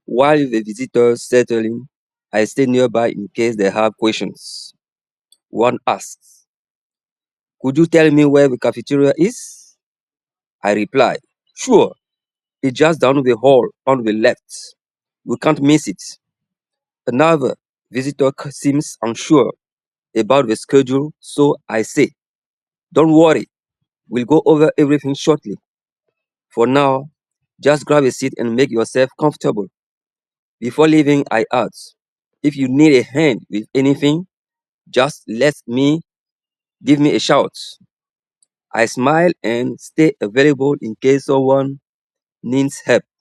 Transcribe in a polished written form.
While the visitors settling, I stay nearby in case they have questions. One asks, "Could you tell me where the cafeteria is?" I reply, "Sure, it's just down the hall on the left. We can't miss it." Another visitor seems unsure about the schedule, so I say, "Don't worry, we'll go over everything shortly. For now, just grab a seat and make yourself comfortable." Before leaving, I add, "If you need a hand with anything, just give me a shout." I smile and stay available in case someone needs help.